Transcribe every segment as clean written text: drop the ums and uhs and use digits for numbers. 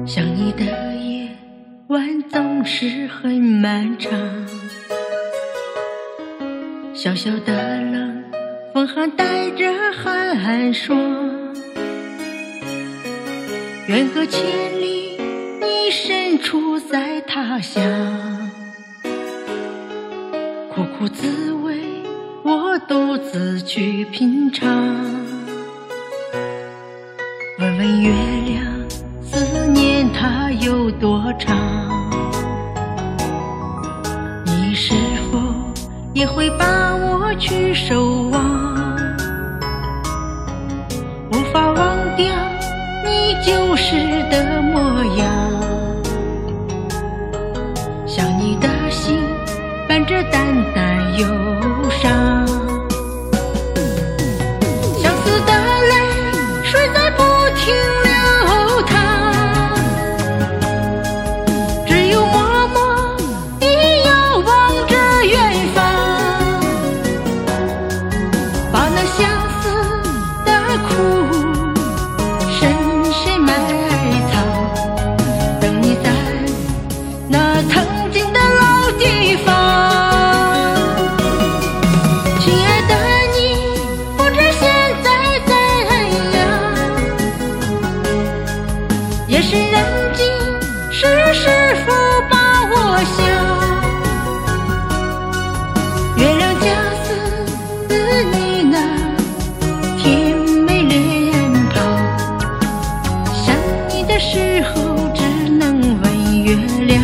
想你的夜晚总是很漫长，小小的冷风还带着寒霜，远隔千里，你身处在他乡，苦苦滋味我独自去品尝。问问月亮，思念它有多长？你是否也会把我去守望？无法忘掉你旧时的模样，想你的心伴着淡淡忧伤，相思的泪水在不停流淌，只有默默地遥望着远方，把那相思的苦深深埋藏，等你在那曾经的老地方。亲爱的你，不知现在怎样，夜深人静时是否把我想，月亮加丝你那甜美脸庞，想你的时候只能问月亮。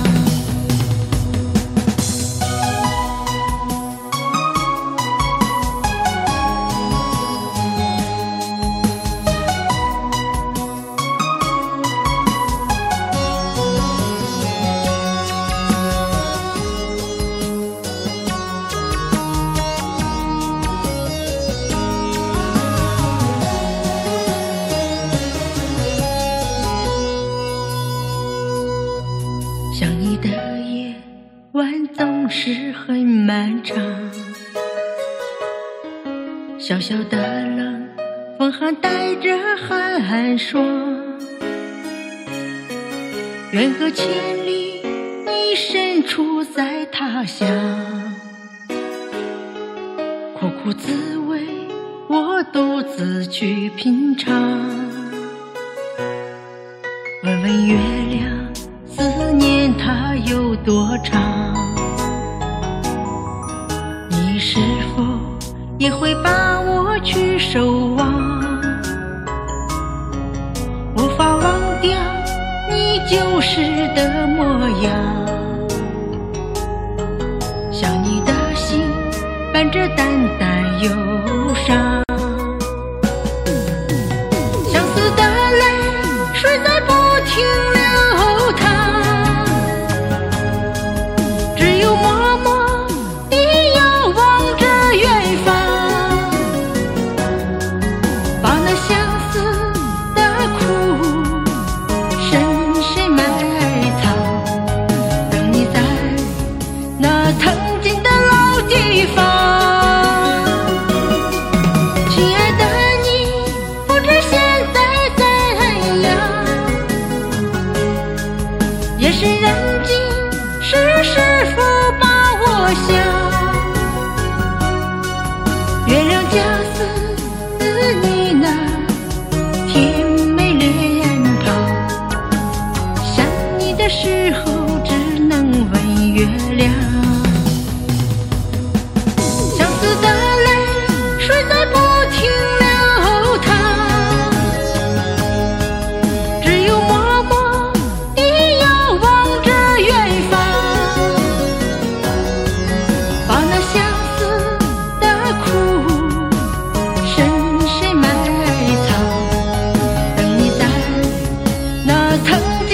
想你的夜晚总是很漫长，小小的冷风还带着寒霜，远隔千里，你身处在他乡，苦苦滋味我独自去品尝。问问月亮，思念它有多长？你是否也会把我去守望？无法忘掉你旧时的模样，想你的心伴着淡淡忧伤，相思的泪水在不停流淌，只有默默地遥望着远方，把那相思的苦深深埋藏，等你在那曾经的老地方。亲爱的你，不知现在怎样，夜深人静时是否把我想，月亮加丝你那甜美脸庞，想你的时候只能问月亮。相思的泪水在不停流淌，只有默默地遥望着远方，把那相思的苦深深埋藏，等你在那曾